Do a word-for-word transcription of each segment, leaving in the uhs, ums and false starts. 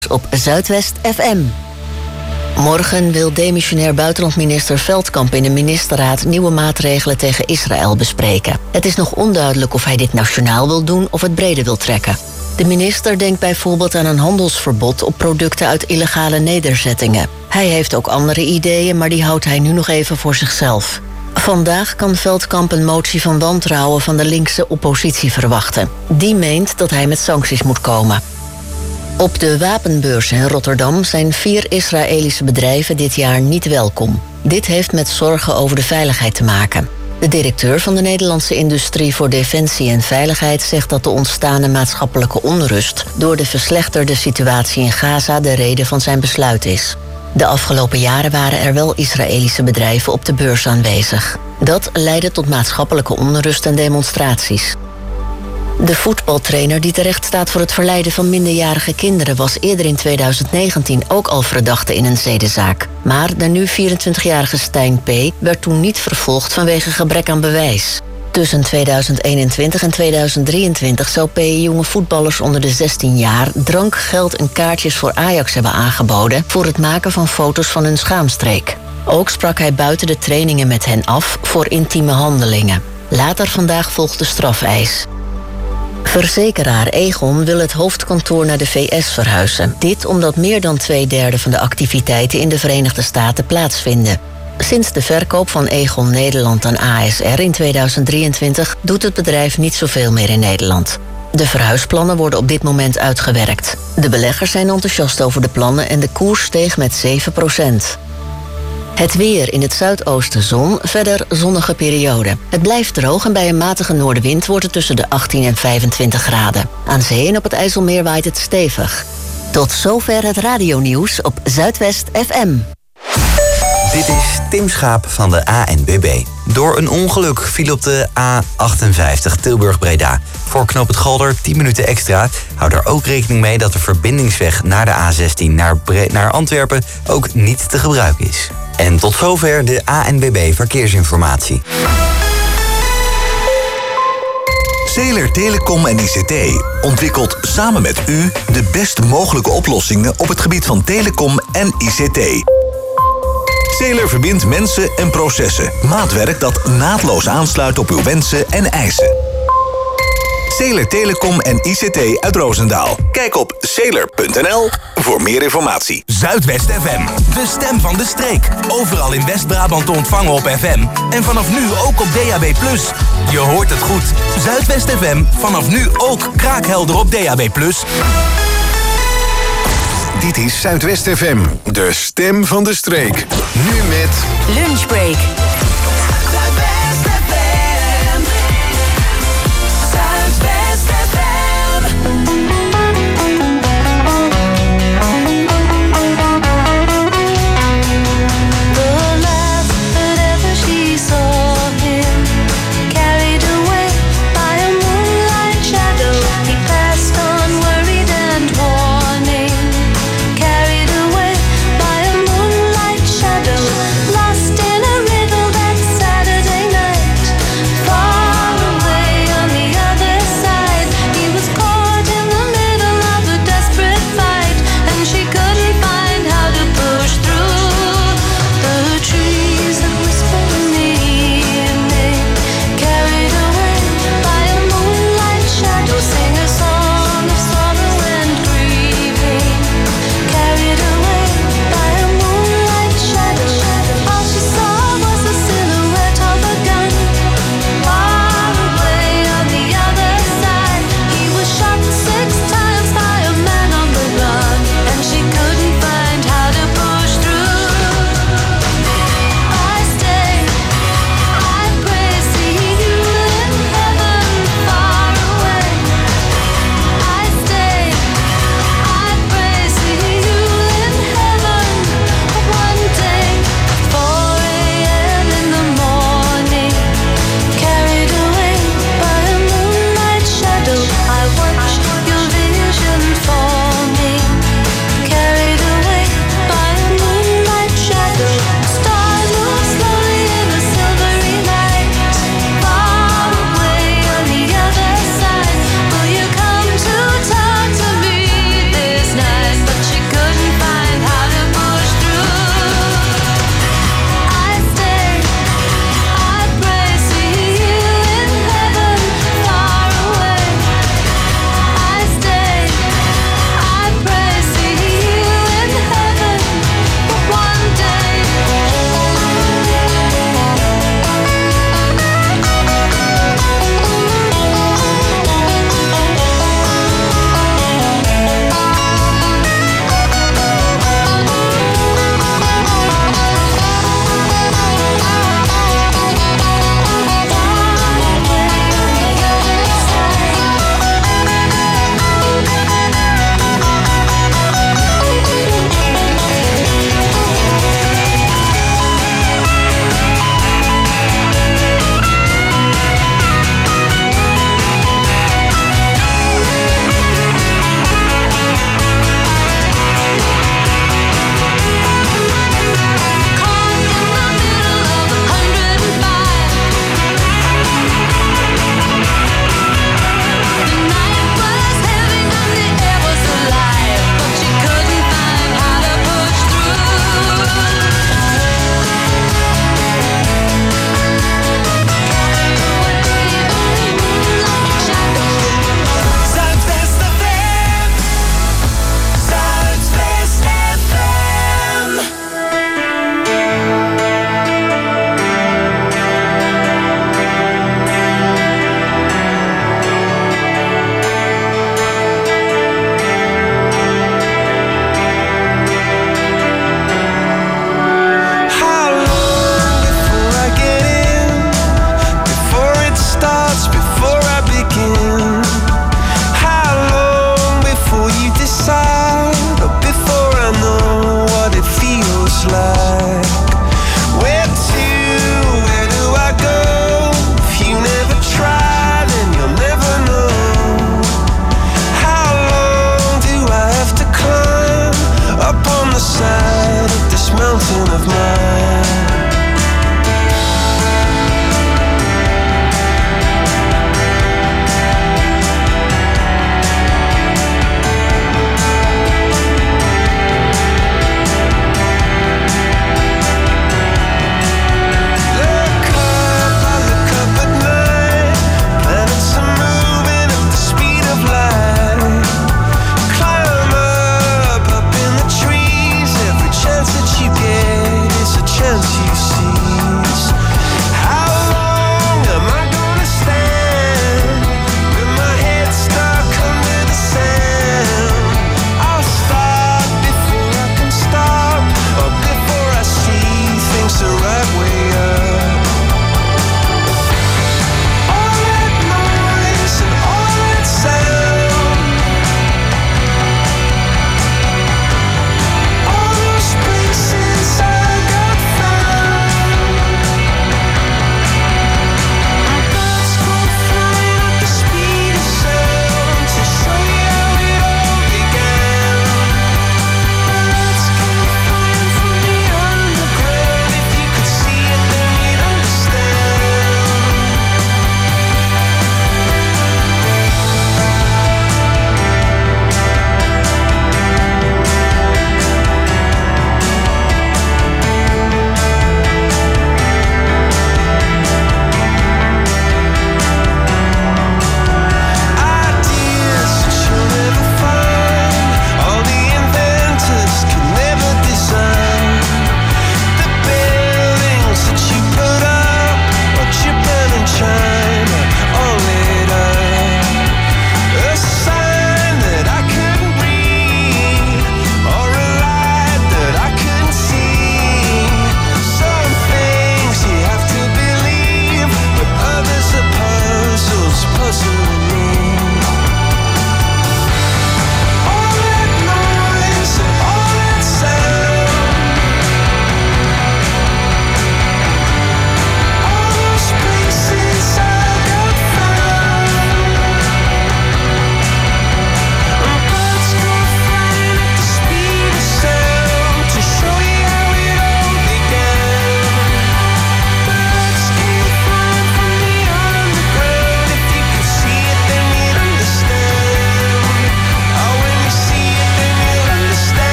op Zuidwest F M. Morgen wil demissionair buitenlandminister Veldkamp in de ministerraad nieuwe maatregelen tegen Israël bespreken. Het is nog onduidelijk of hij dit nationaal wil doen of het breder wil trekken. De minister denkt bijvoorbeeld aan een handelsverbod op producten uit illegale nederzettingen. Hij heeft ook andere ideeën, maar die houdt hij nu nog even voor zichzelf. Vandaag kan Veldkamp een motie van wantrouwen van de linkse oppositie verwachten. Die meent dat hij met sancties moet komen. Op de wapenbeurs in Rotterdam zijn vier Israëlische bedrijven dit jaar niet welkom. Dit heeft met zorgen over de veiligheid te maken. De directeur van de Nederlandse Industrie voor Defensie en Veiligheid zegt dat de ontstane maatschappelijke onrust door de verslechterde situatie in Gaza de reden van zijn besluit is. De afgelopen jaren waren er wel Israëlische bedrijven op de beurs aanwezig. Dat leidde tot maatschappelijke onrust en demonstraties. De voetbaltrainer die terecht staat voor het verleiden van minderjarige kinderen was eerder in tweeduizend negentien ook al verdachte in een zedenzaak. Maar de nu vierentwintigjarige Stijn P. werd toen niet vervolgd vanwege gebrek aan bewijs. Tussen tweeduizend eenentwintig en tweeduizend drieëntwintig zou P. jonge voetballers onder de zestien jaar drank, geld en kaartjes voor Ajax hebben aangeboden voor het maken van foto's van hun schaamstreek. Ook sprak hij buiten de trainingen met hen af voor intieme handelingen. Later vandaag volgt de strafeis. Verzekeraar Egon wil het hoofdkantoor naar de V S verhuizen. Dit omdat meer dan twee derde van de activiteiten in de Verenigde Staten plaatsvinden. Sinds de verkoop van Egon Nederland aan A S R in tweeduizend drieëntwintig doet het bedrijf niet zoveel meer in Nederland. De verhuisplannen worden op dit moment uitgewerkt. De beleggers zijn enthousiast over de plannen en de koers steeg met zeven procent. Het weer: in het zuidoosten zon, verder zonnige periode. Het blijft droog en bij een matige noordenwind wordt het tussen de achttien en vijfentwintig graden. Aan zee en op het IJsselmeer waait het stevig. Tot zover het radionieuws op Zuidwest F M. Dit is Tim Schaap van de A N B B. Door een ongeluk viel op de A achtenvijftig Tilburg-Breda. Voor knoop het Galder tien minuten extra. Hou er ook rekening mee dat de verbindingsweg naar de A zestien naar, Bre- naar Antwerpen ook niet te gebruiken is. En tot zover de A N B B Verkeersinformatie. Zeeler Telecom en I C T ontwikkelt samen met u de best mogelijke oplossingen op het gebied van telecom en I C T. Zeeler verbindt mensen en processen. Maatwerk dat naadloos aansluit op uw wensen en eisen. Zeeler Telecom en I C T uit Roosendaal. Kijk op zeeler punt n l voor meer informatie. Zuidwest F M, de stem van de streek. Overal in West-Brabant te ontvangen op F M. En vanaf nu ook op D A B plus. Je hoort het goed. Zuidwest F M, vanaf nu ook kraakhelder op D A B plus. Dit is Zuidwest F M, de stem van de streek. Nu met Lunchbreak. Zuidwest F M. Zuidwest F M. The last that ever she saw him, carried away by a moonlight shadow, he passed on worried and warning. Carried away by a moonlight shadow, lost in a riddle that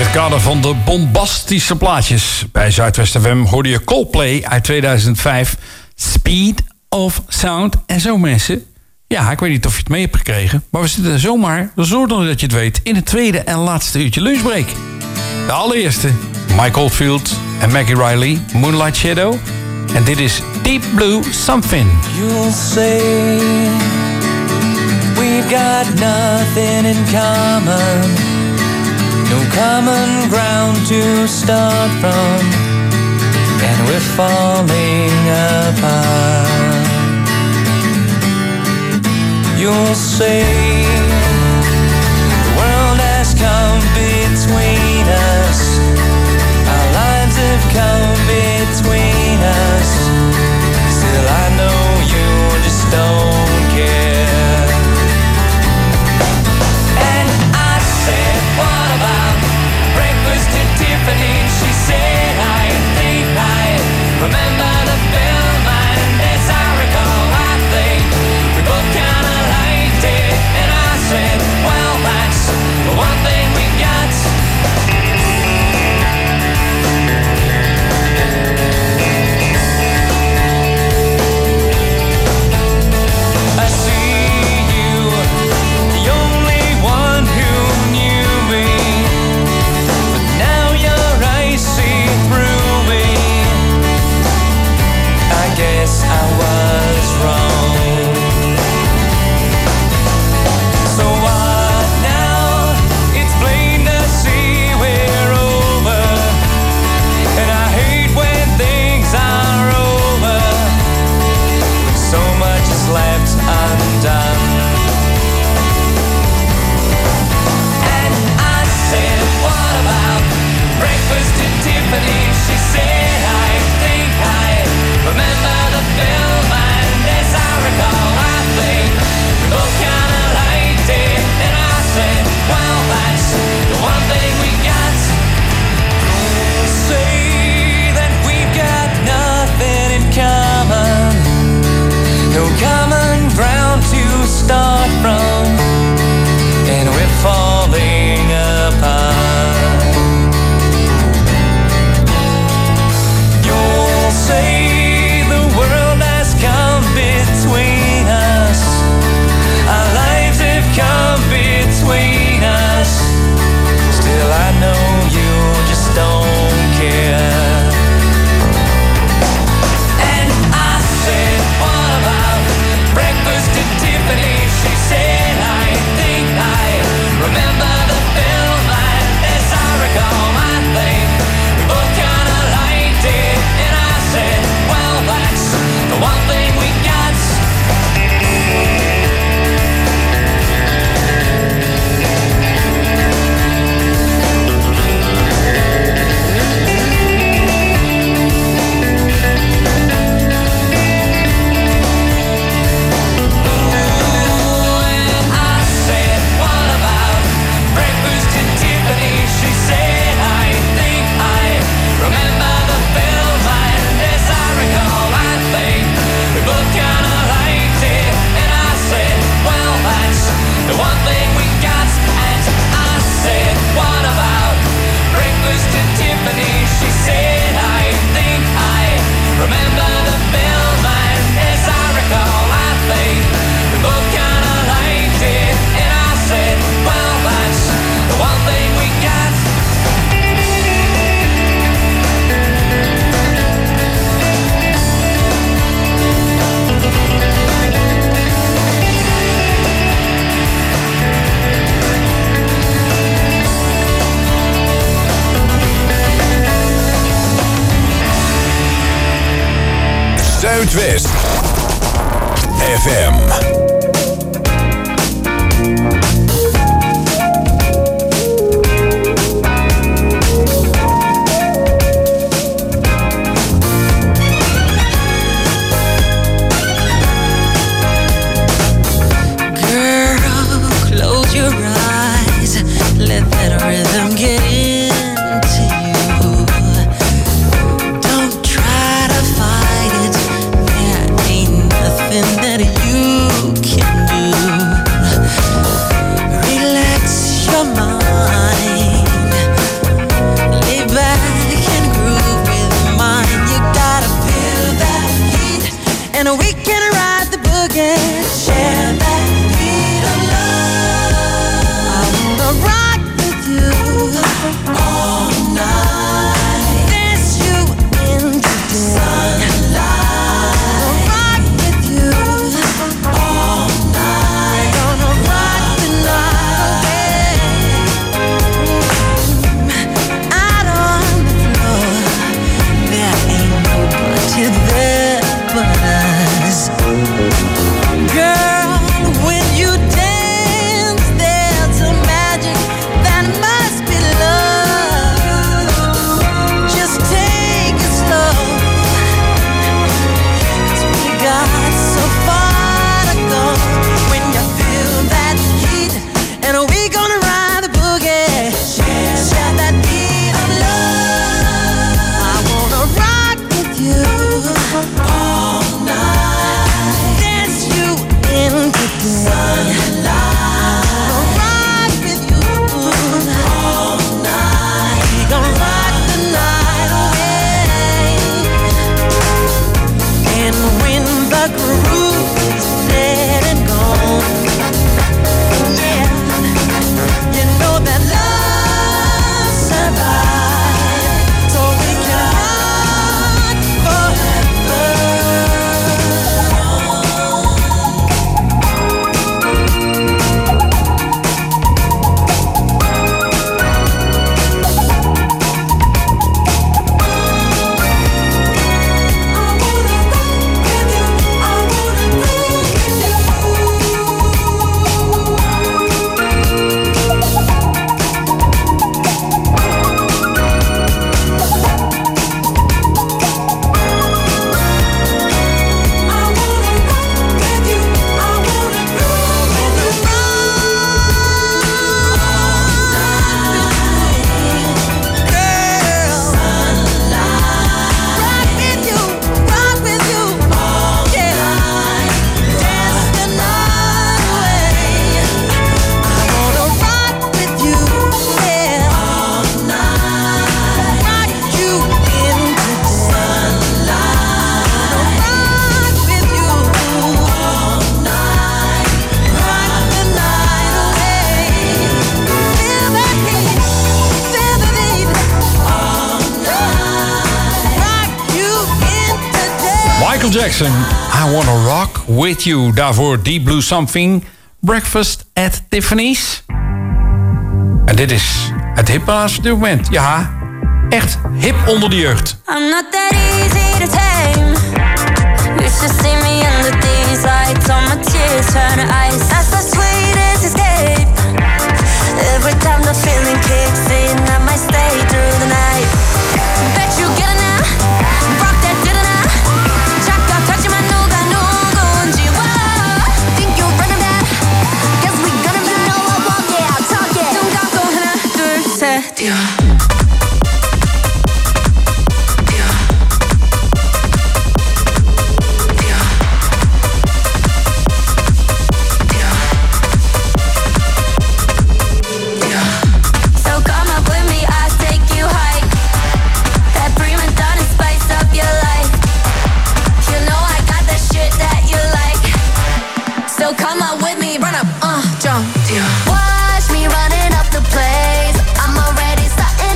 het kader van de bombastische plaatjes. Bij Zuidwest F M hoorde je Coldplay uit tweeduizend vijf. Speed of Sound. En zo mensen, ja, ik weet niet of je het mee hebt gekregen, maar we zitten zomaar, zonder dat je het weet, in het tweede en laatste uurtje lunchbreak. De allereerste, Mike Oldfield en Maggie Riley, Moonlight Shadow. En dit is Deep Blue Something. You'll say we've got nothing in common, no common ground to start from, and we're falling apart. You'll say the world has come between us, our lives have come between us. Still I know you just don't care. And I said, what about breakfast at Tiffany's? She said, I think I remember the film, and as I recall, I think we both kinda liked it. And I said, well, that's the one thing we got. I see you, the only one who knew me, but now your eyes see through me. I guess I was wrong. So what now? It's plain to see we're over, and I hate when things are over, when so much is left undone. And I said, what about breakfast at Tiffany's? She said, I think I remember the film, and as I recall, I think we both kinda liked it. And I said, well, that's the one thing we got. Say that we've got nothing in common, no common ground to start from, and we're falling apart. You'll say the world has come between us, our lives have come between us. Still I know you just don't care. And I said, what about breakfast at Tiffany's? She said, I think I remember the film, and as I recall, I think we both kinda liked it. And I said, well, that's the one thing we got. Zuidwest F M. That you and we can ride the boogie. Share that beat of love. I wanna rock with you all night. Dance you into the sunlight. Rock with you all night. Gonna rock the night away. Out on the floor, there ain't nobody there but us. Girl, when you dance, there's a magic that must be love. Just take it slow, 'cause we got so far to go. When you feel that heat, and we gonna ride the boogie. Share that beat of love. I wanna rock with you all night. Dance you into the sunlight. Rock with you all night. We gon' rock the night away. And when the groove is dead and gone, yeah, you know that love survives, so we can rock forever. Michael Jackson, I Wanna Rock With You. Daarvoor Deep Blue Something, Breakfast at Tiffany's. En dit is het hippaas op dit moment. Ja, echt hip onder de jeugd. I'm not that easy to tame. You should see me under these lights. All my tears turn to ice. That's the sweetest escape. Every time the feeling kicks in, I might stay through the night. Bet you get it now. Rock that did it now. Check out touching my no got no gonji. Whoa. Think you're running that? Guess we gonna be. You know I walk it, I talk it. Don't got go 하나 둘 셋. Watch me running up the place. I'm already starting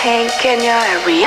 Hey, Kenya and Ria.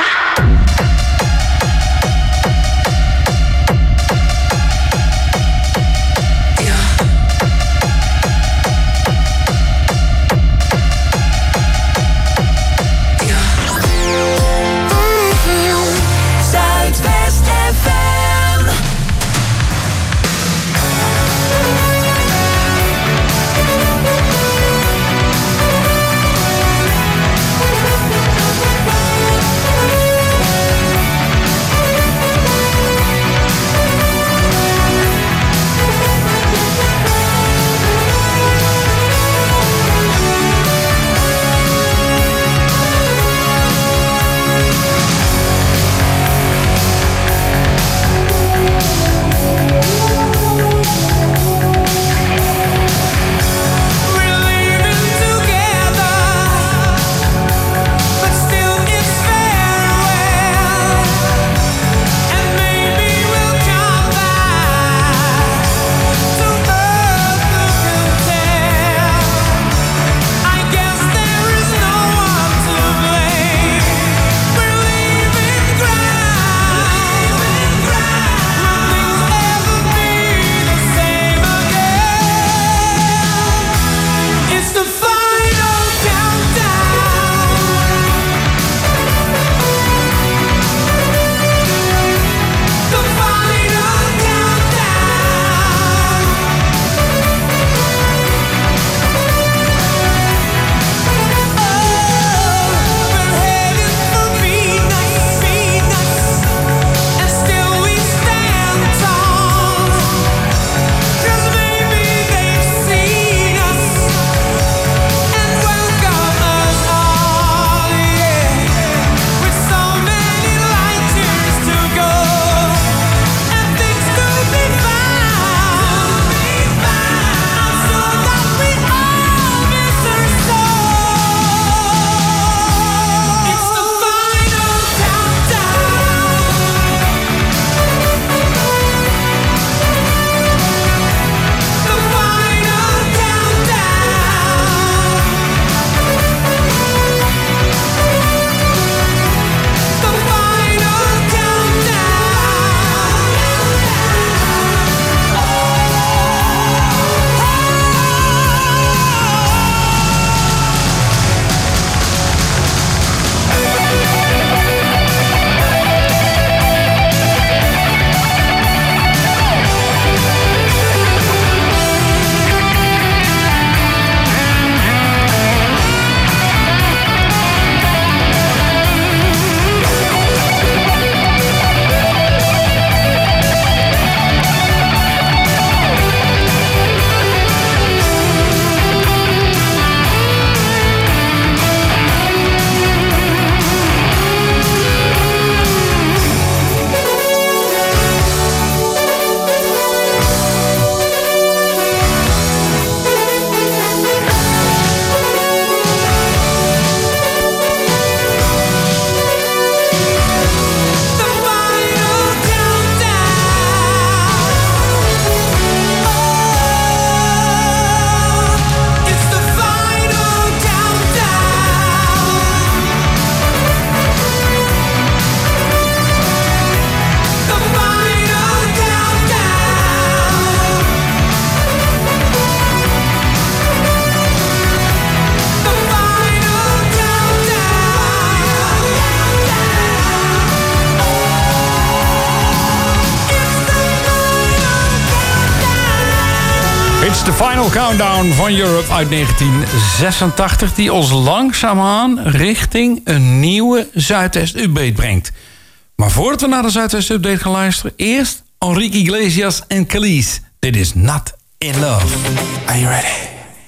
De Final Countdown van Europe uit negentien zesentachtig... die ons langzaamaan richting een nieuwe Zuidwest-update brengt. Maar voordat we naar de Zuidwest-update gaan luisteren... eerst Enrique Iglesias en Khalees. Dit is Not In Love. Are you ready?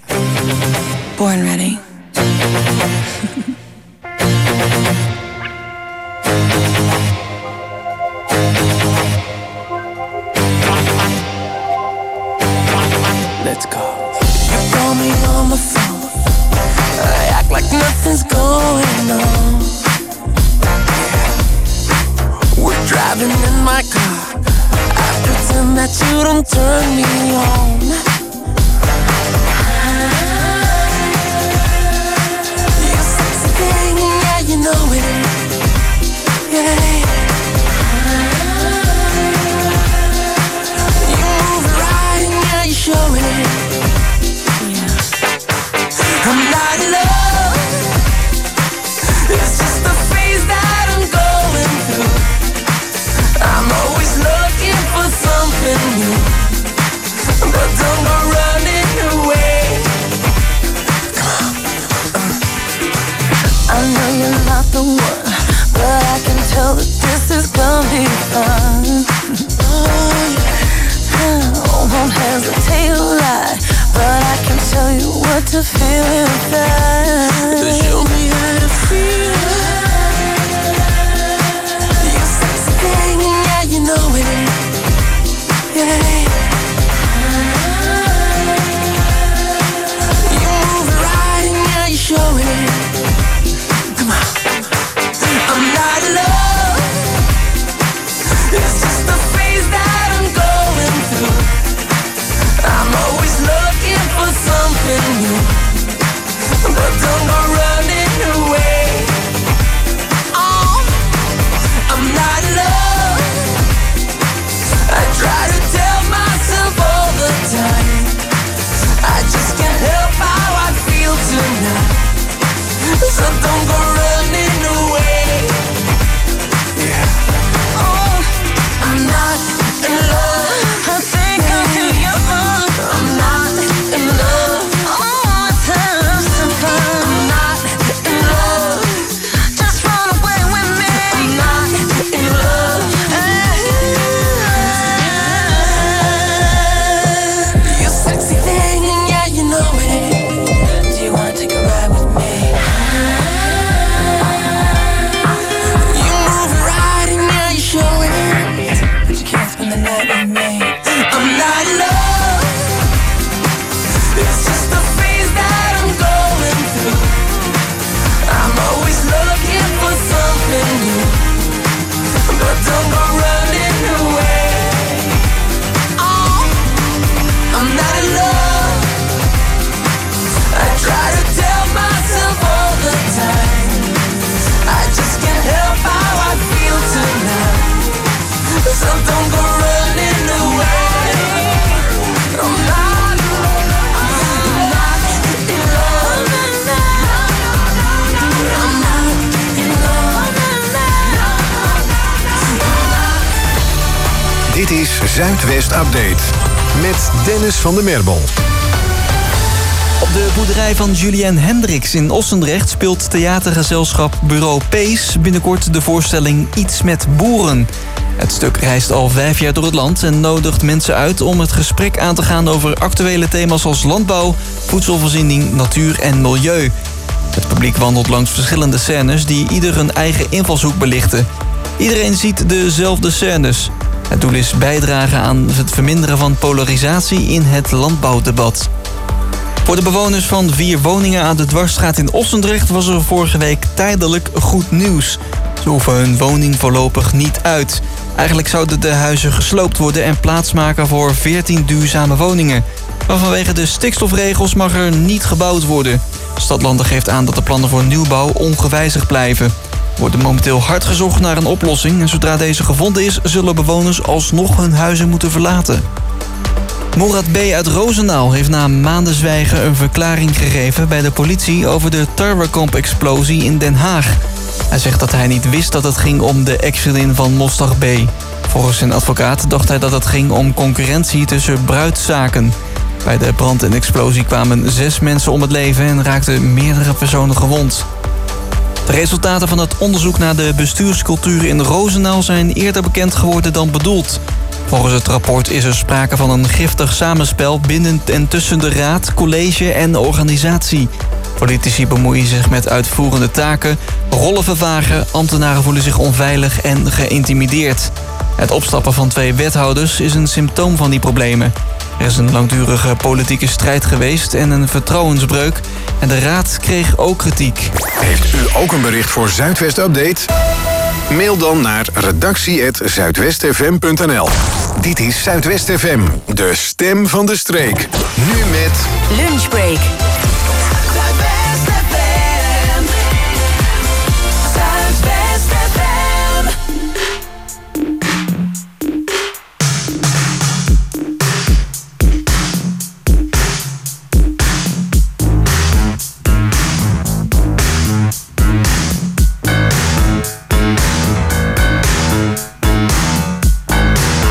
Born ready. Let's go. You call me on the phone. I act like nothing's going on. We're driving in my car. I pretend that you don't turn me on. You sexy thing, yeah, you know it as a tail light, but I can tell you what to feel inside. Show me how to feel. You sexy thing, yeah, you know it. Yeah. You move it right, yeah, you show it. Come on. I'm not in love. It's just the phase that I'm going through. I'm always looking for something new, but don't go running away. Oh, I'm not in love. I try to tell myself all the time, I just can't help how I feel tonight. So don't go running away. Yeah. Oh, I'm not in love. I think I'm too young. I'm not in love. Oh, it's have some fun. I'm not in love. Just run away with me. I'm not in love. You sexy thing, yeah, you know it. Do you wanna take a ride with me? You move it right and yeah, you show it, but you can't spend the night with me. I'm not in love. It's just the phase that I'm going through. I'm always looking for something new, but don't go running away. Oh, I'm not in love. I try to tell myself all the time, I just can't help how I feel tonight. So don't go running away. I'm not, I'm not in love. I'm not in love. Dit is Zuidwest Update met Dennis van der Merbel. Op de boerderij van Julien Hendricks in Ossendrecht speelt theatergezelschap Bureau Pees binnenkort de voorstelling Iets met boeren. Het stuk reist al vijf jaar door het land en nodigt mensen uit om het gesprek aan te gaan over actuele thema's als landbouw, voedselvoorziening, natuur en milieu. Het publiek wandelt langs verschillende scènes die ieder hun eigen invalshoek belichten. Iedereen ziet dezelfde scènes. Het doel is bijdragen aan het verminderen van polarisatie in het landbouwdebat. Voor de bewoners van vier woningen aan de Dwarsstraat in Ossendrecht was er vorige week tijdelijk goed nieuws. Ze hoeven hun woning voorlopig niet uit. Eigenlijk zouden de huizen gesloopt worden en plaatsmaken voor veertien duurzame woningen. Maar vanwege de stikstofregels mag er niet gebouwd worden. Stadlanden geeft aan dat de plannen voor nieuwbouw ongewijzigd blijven. Er wordt momenteel hard gezocht naar een oplossing en zodra deze gevonden is, zullen bewoners alsnog hun huizen moeten verlaten. Morad B. uit Roosendaal heeft na maanden zwijgen een verklaring gegeven bij de politie over de Tarwekamp-explosie in Den Haag. Hij zegt dat hij niet wist dat het ging om de ex-vriendin van Mostag B. Volgens zijn advocaat dacht hij dat het ging om concurrentie tussen bruidszaken. Bij de brand en explosie kwamen zes mensen om het leven en raakten meerdere personen gewond. De resultaten van het onderzoek naar de bestuurscultuur in Roosendaal zijn eerder bekend geworden dan bedoeld. Volgens het rapport is er sprake van een giftig samenspel binnen en tussen de raad, college en de organisatie. Politici bemoeien zich met uitvoerende taken, rollen vervagen, ambtenaren voelen zich onveilig en geïntimideerd. Het opstappen van twee wethouders is een symptoom van die problemen. Er is een langdurige politieke strijd geweest en een vertrouwensbreuk. En de raad kreeg ook kritiek. Heeft u ook een bericht voor Zuidwest Update? Mail dan naar redactie apenstaartje zuidwestfm punt n l. Dit is Zuidwest F M, de stem van de streek. Nu met Lunchbreak. Zuidwest F M. Zuidwest F M.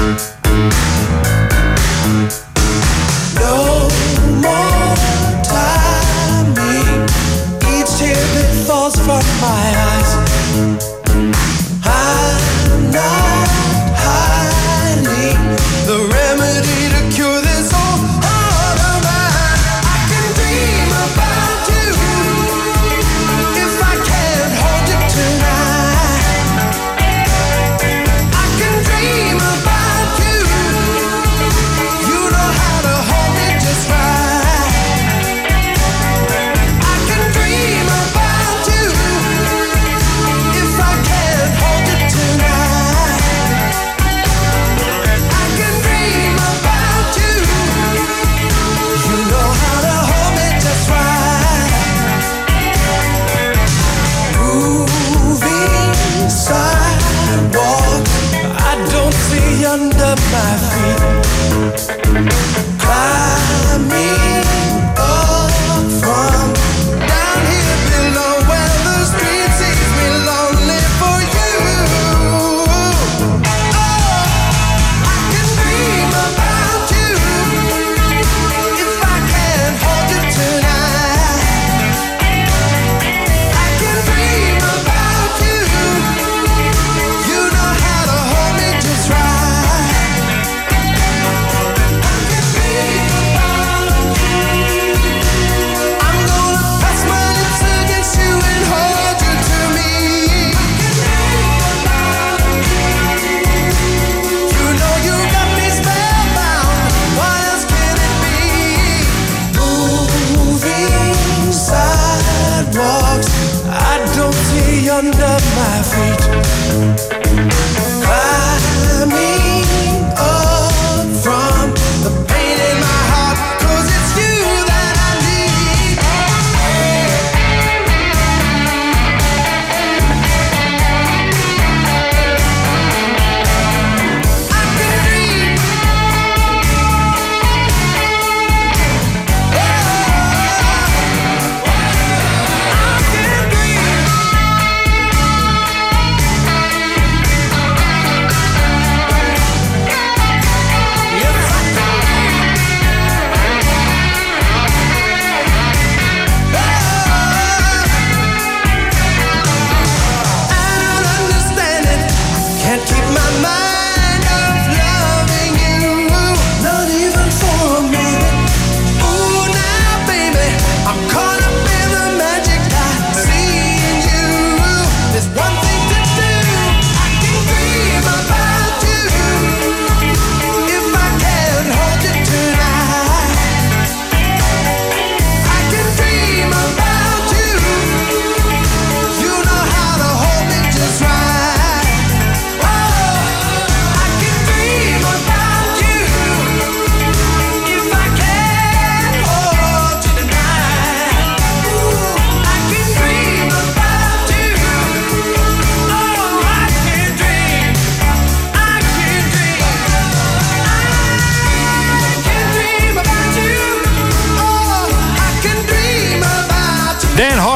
No more time.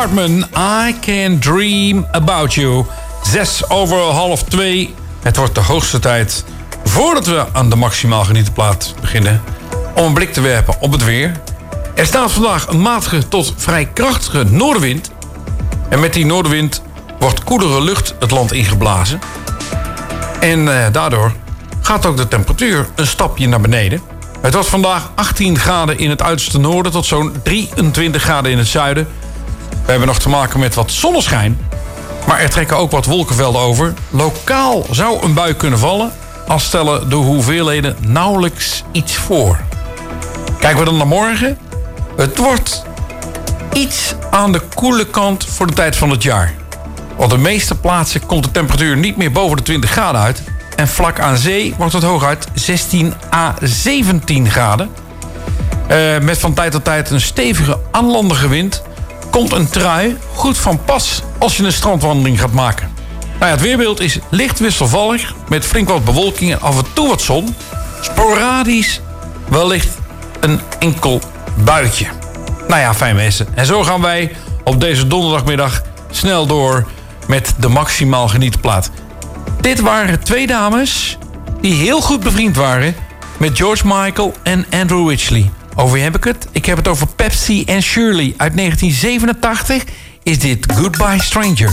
Hartman, I Can Dream About You. Zes over half twee. Het wordt de hoogste tijd, voordat we aan de maximaal genietenplaat beginnen, om een blik te werpen op het weer. Er staat vandaag een matige tot vrij krachtige noordenwind. En met die noordenwind wordt koelere lucht het land ingeblazen. En eh, daardoor gaat ook de temperatuur een stapje naar beneden. Het wordt vandaag achttien graden in het uiterste noorden tot zo'n drieëntwintig graden in het zuiden. We hebben nog te maken met wat zonneschijn. Maar er trekken ook wat wolkenvelden over. Lokaal zou een bui kunnen vallen, al stellen de hoeveelheden nauwelijks iets voor. Kijken we dan naar morgen. Het wordt iets aan de koele kant voor de tijd van het jaar. Op de meeste plaatsen komt de temperatuur niet meer boven de twintig graden uit. En vlak aan zee wordt het hooguit zestien à zeventien graden. Uh, met van tijd tot tijd een stevige aanlandige wind komt een trui goed van pas als je een strandwandeling gaat maken. Nou ja, het weerbeeld is licht wisselvallig met flink wat bewolking en af en toe wat zon. Sporadisch wellicht een enkel buitje. Nou ja, fijn mensen. En zo gaan wij op deze donderdagmiddag snel door met de maximaal genietenplaat. Dit waren twee dames die heel goed bevriend waren met George Michael en Andrew Ridgeley. Over wie heb ik het? Ik heb het over Pepsi en Shirley. Uit negentien zevenentachtig is dit Goodbye Stranger.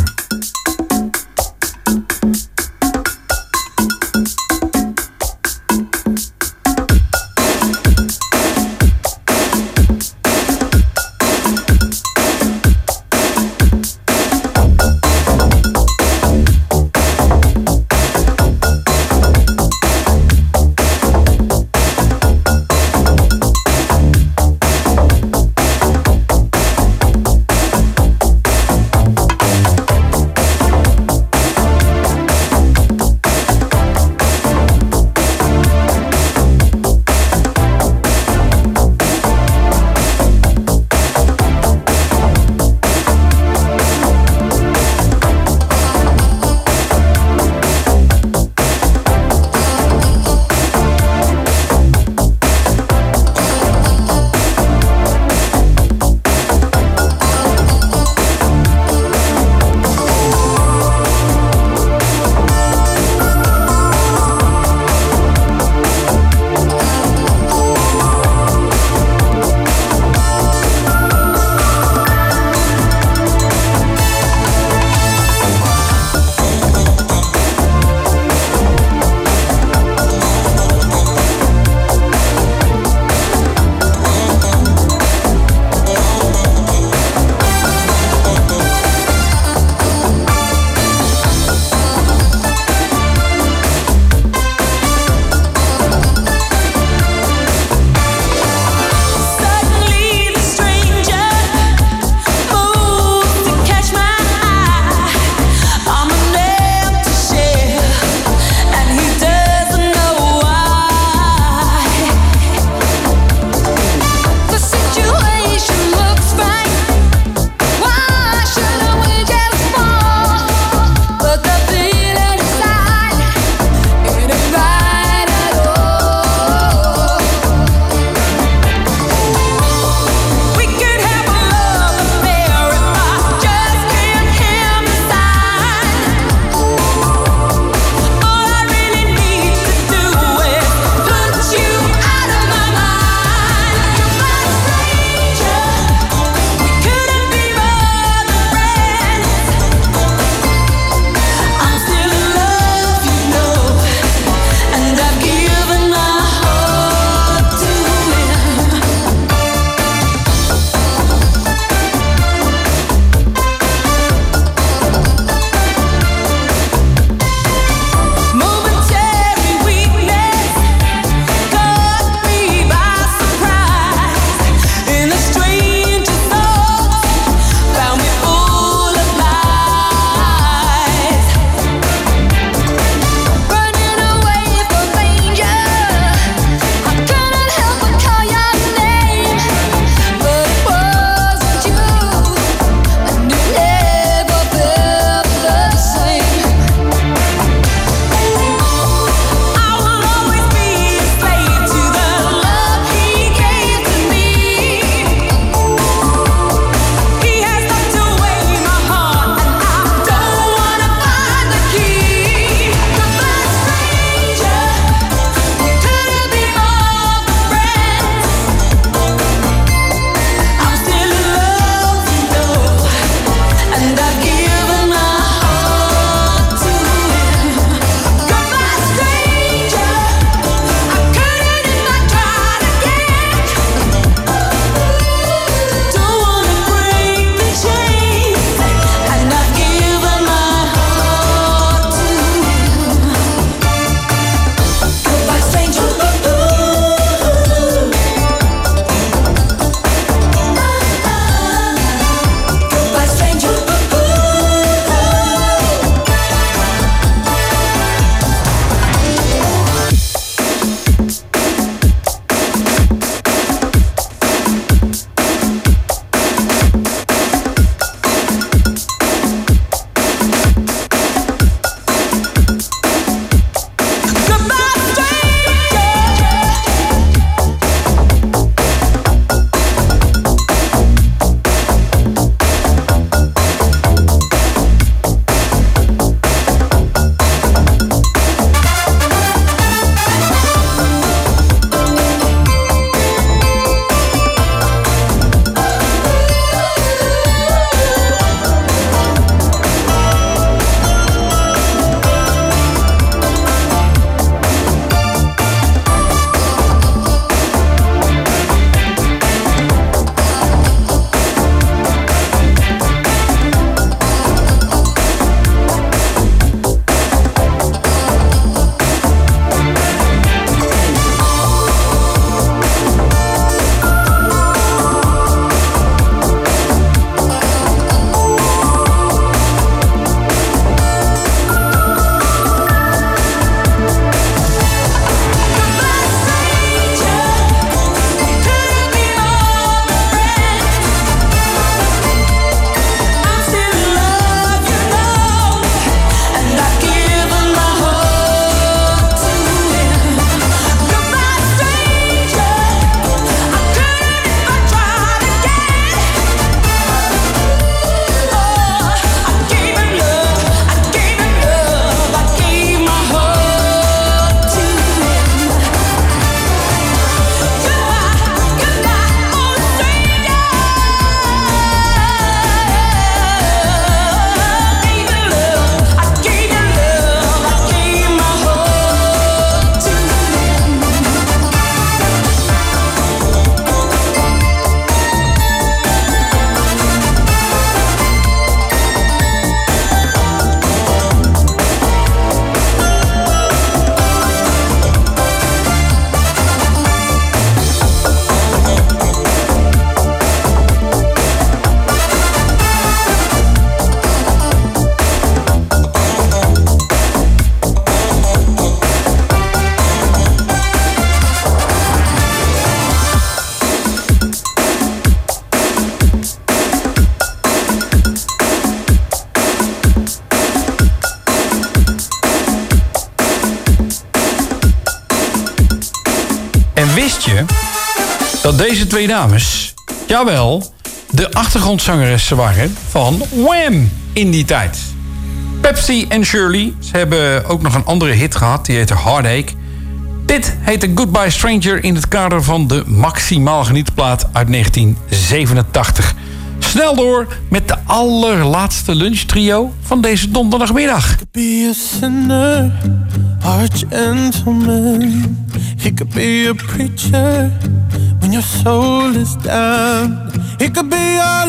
Wist je dat deze twee dames, jawel, de achtergrondzangeressen waren van Wham in die tijd? Pepsi en Shirley, ze hebben ook nog een andere hit gehad, die heette Heartache. Dit heette Goodbye Stranger in het kader van de Maximaal Genietplaat uit negentien zevenentachtig. Snel door met de allerlaatste lunchtrio van deze donderdagmiddag. Be a sinner, arch gentleman. He could be a preacher when your soul is down. He could be a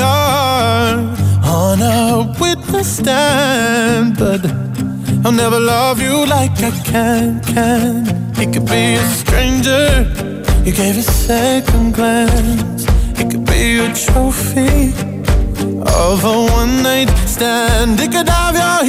lawyer on a witness stand, but I'll never love you like I can, can. He could be a stranger, you gave a second glance. He could be a trophy of a one-night stand. He could have your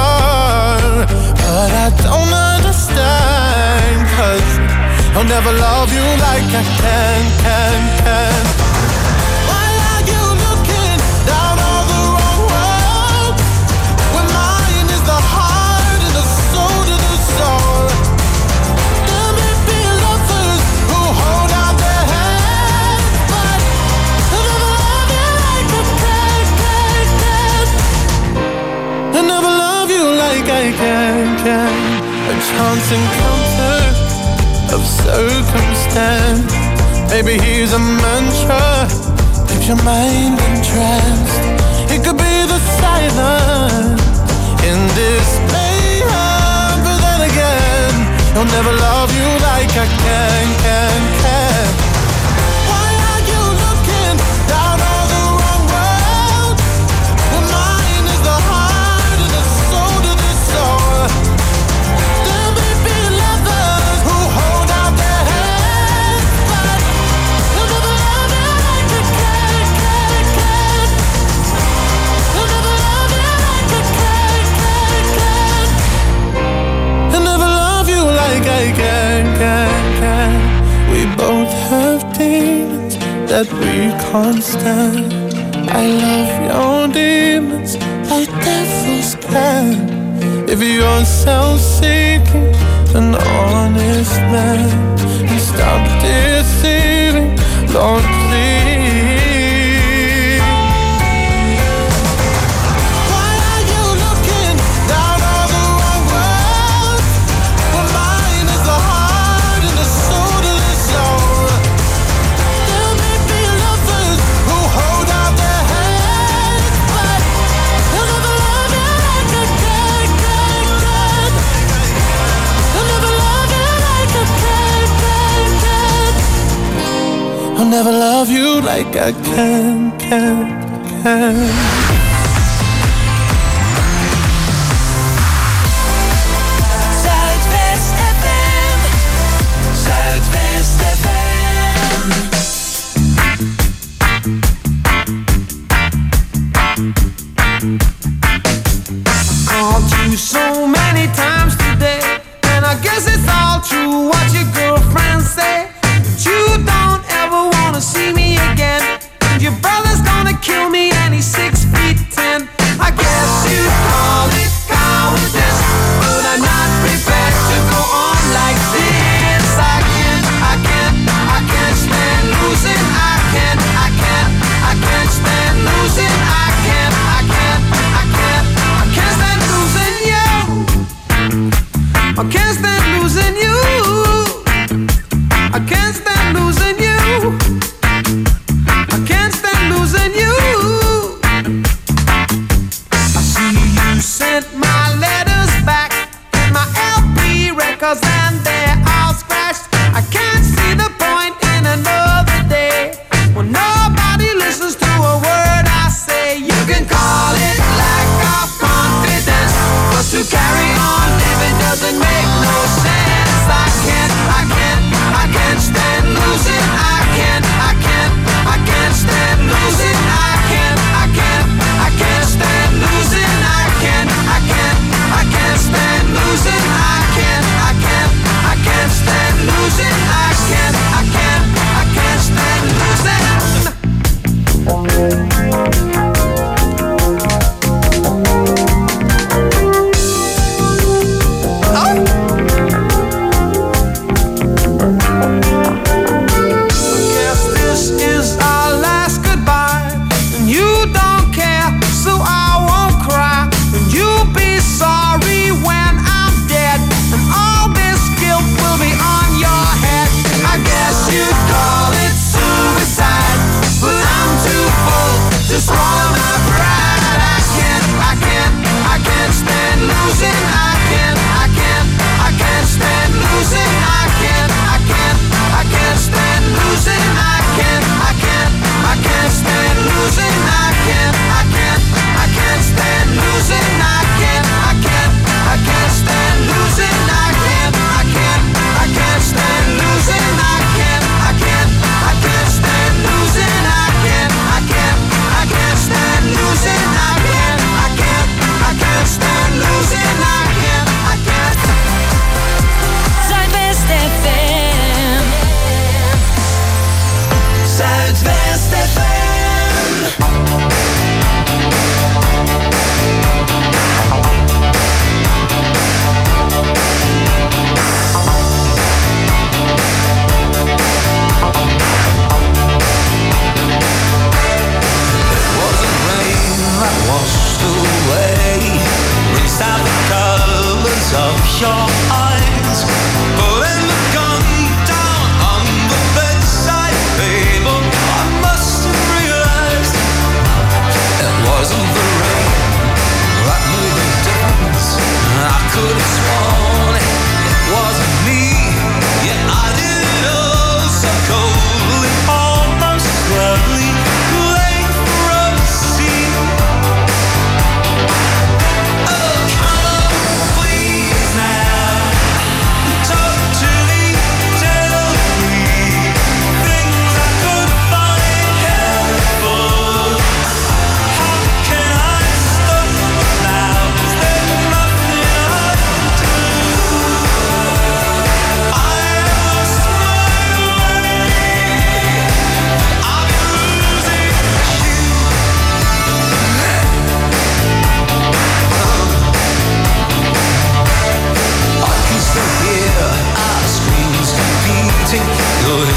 humor, but I don't understand, 'cause I'll never love you like I can, can, can. Why are you looking down on the wrong road, when mine is the heart and the soul to the soul? There may be lovers who hold out their hands, but I'll never love you like I can, can, can. I'll never love you like I can, can. A chance encounter of circumstance. Maybe he's a mantra, keeps your mind entranced. It could be the silence in this mayhem, but then again, he'll never love you like I can, can, can. Why are you looking down on the wrong road, when mine is the heart and the soul to the soul? There may be lovers who hold out their hands, but they'll never love you like I can, can, can. They'll never love you like I can, can, can. They'll never love you like I can, can, can. We both have demons that we can't stand. I love your demons like devils can. If you're self-seeking, an honest man, and stop deceiving, Lord, please. Why are you looking down on the wrong road, when mine is the heart and the soul to the soul? There may be lovers who hold out their hands, but they'll never love you like I can, can, can. They'll never love you like I can, can, can. I'll never love you like I can, can, can. Zuidwest F M. Zuidwest F M. Called you so many times today, and I guess it's all true what your girlfriends say. But you don't ever wanna see me again, and your brother's gonna kill me and he's six feet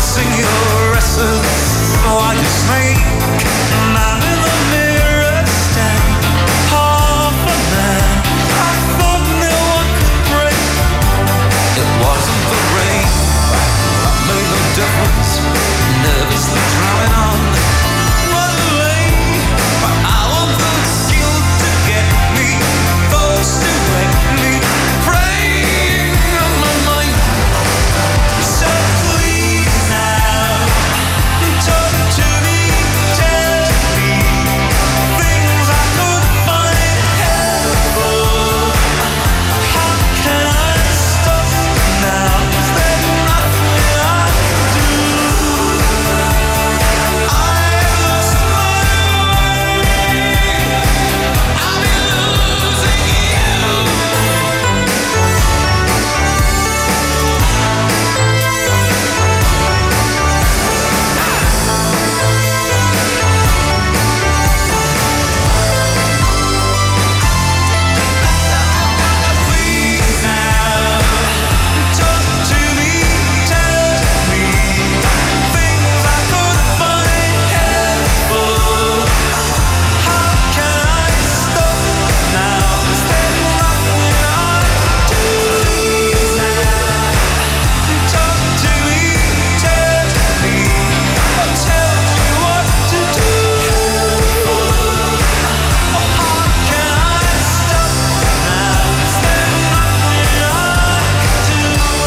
sing your restless like a snake. And I'm in the mirror stand, half a man. I thought no one could break. It wasn't the rain that made no difference. Nervously driving on one lane, but I want the skill to get me, those to wake me, praying on my mind. So please now, talk to me, tell me things I could find helpful. How can I stop now? Is there nothing I can do? I've lost my way. I've been losing you. Please now, talk to me, tell me things I could find helpful. How can I stop now? Is there nothing I can do? Please now, talk to me, tell me, I'll tell you what to do. How can I stop now? Is there nothing I can do?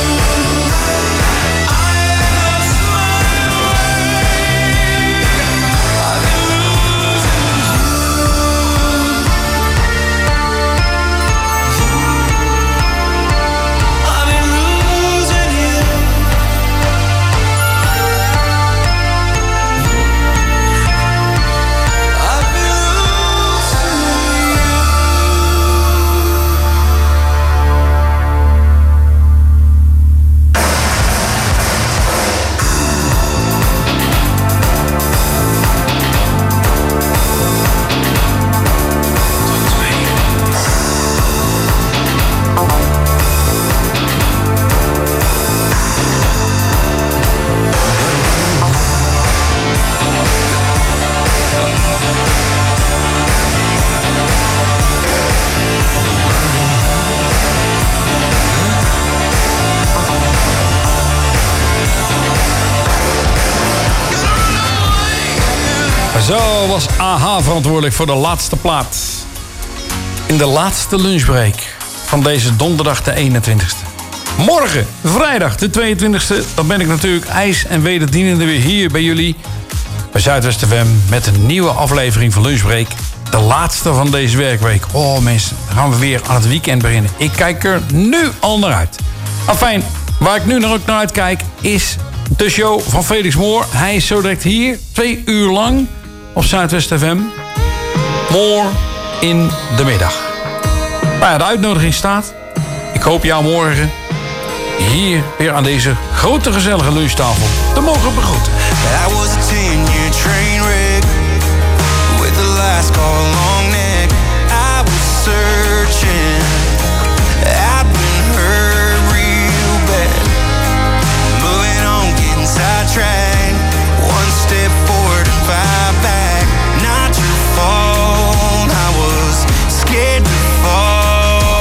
I've lost my way. I've been losing you. I've been losing you. I've been Zo was A H verantwoordelijk voor de laatste plaat. In de laatste lunchbreak van deze donderdag de eenentwintigste. Morgen, vrijdag de tweeëntwintigste, dan ben ik natuurlijk ijs en wederdienende weer hier bij jullie. Bij Zuidwest F M met een nieuwe aflevering van Lunchbreak. De laatste van deze werkweek. Oh mensen, dan gaan we weer aan het weekend beginnen. Ik kijk er nu al naar uit. Afijn, waar ik nu nog ook naar uitkijk is de show van Felix Moor. Hij is zo direct hier, twee uur lang op Zuidwest F M. Moor in de middag. Nou ja, de uitnodiging staat. Ik hoop jou morgen hier weer aan deze grote gezellige lunchtafel te mogen begroeten. I was a ten-year train wreck with the last call long neck. I was searching, I've been hurt real bad. Moving on, getting sidetracked. One step forward and five back. Not your fault, I was scared to fall.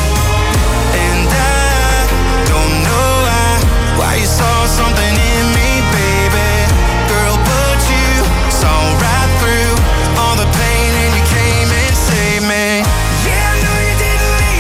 And I don't know why, why you saw something in me, baby. Girl, but you saw right through all the pain and you came and saved me. Yeah, I know you didn't mean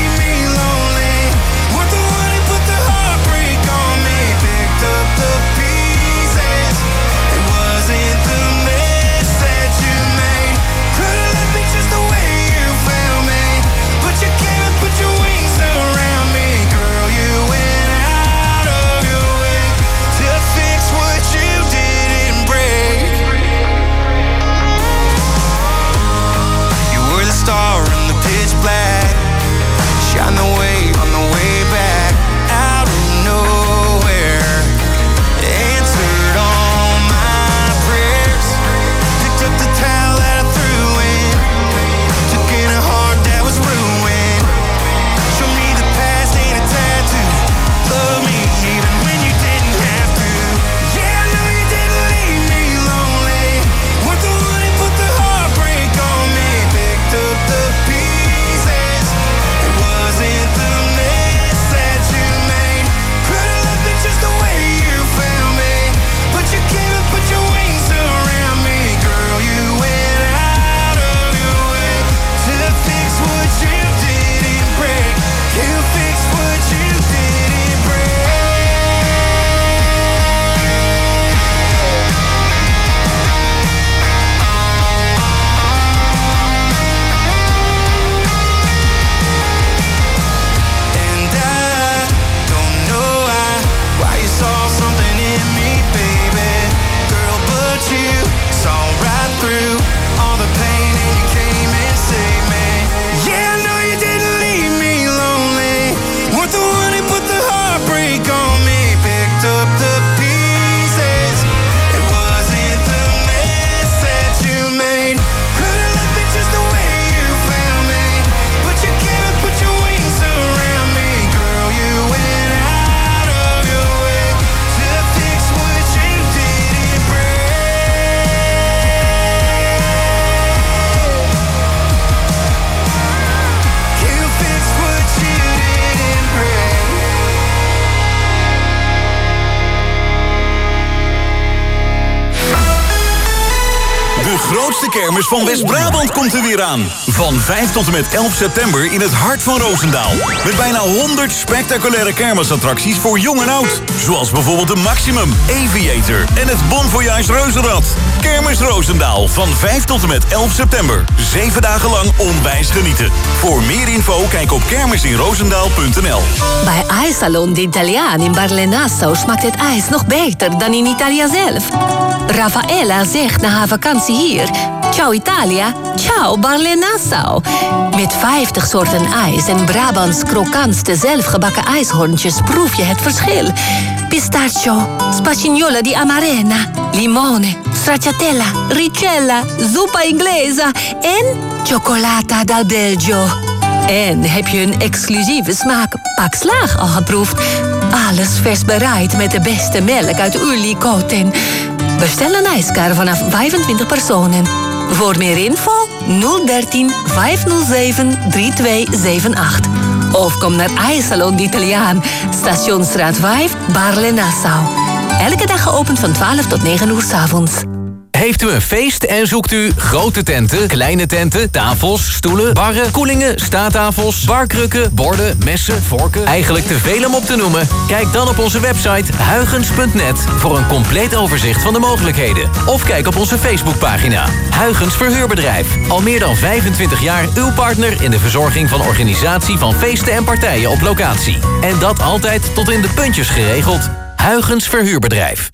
De grootste kermis van West-Brabant komt er weer aan. Van vijf tot en met elf september in het hart van Roosendaal. Met bijna honderd spectaculaire kermisattracties voor jong en oud. Zoals bijvoorbeeld de Maximum, Aviator en het Bon Voyage Reuzenrad. Kermis Roosendaal van vijf tot en met elf september. Zeven dagen lang onwijs genieten. Voor meer info kijk op kermisinroosendaal punt n l. Bij IJssalon de Italiaan in Barle-Nassau smaakt het ijs nog beter dan in Italië zelf. Raffaella zegt na haar vakantie hier: ciao Italia, ciao Barle-Nassau. Met vijftig soorten ijs en Brabants krokantste zelfgebakken ijshoorntjes proef je het verschil. Pistachio, spagnola di amarena, limone, stracciatella, ricella, zuppa inglesa en cioccolata dal Belgio. En heb je een exclusieve smaak Pak Slaag al geproefd? Alles vers bereid met de beste melk uit Ullicoten. Bestel een ijskar vanaf vijfentwintig personen. Voor meer info nul dertien vijfhonderdzeven drieëntwintig zevenentachtig. Of kom naar IJssalon de Italiaan, Stationsstraat vijf, Barle-Nassau. Elke dag geopend van twaalf tot negen uur 's avonds. Heeft u een feest en zoekt u grote tenten, kleine tenten, tafels, stoelen, barren, koelingen, staattafels, barkrukken, borden, messen, vorken? Eigenlijk te veel om op te noemen? Kijk dan op onze website huygens punt net voor een compleet overzicht van de mogelijkheden. Of kijk op onze Facebookpagina. Huygens Verhuurbedrijf. Al meer dan vijfentwintig jaar uw partner in de verzorging van organisatie van feesten en partijen op locatie. En dat altijd tot in de puntjes geregeld. Huygens Verhuurbedrijf.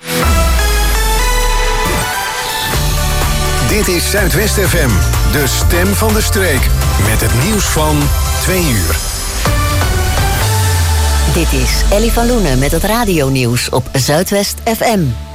Dit is Zuidwest F M, de stem van de streek. Met het nieuws van twee uur. Dit is Ellie van Loenen met het radionieuws op Zuidwest F M.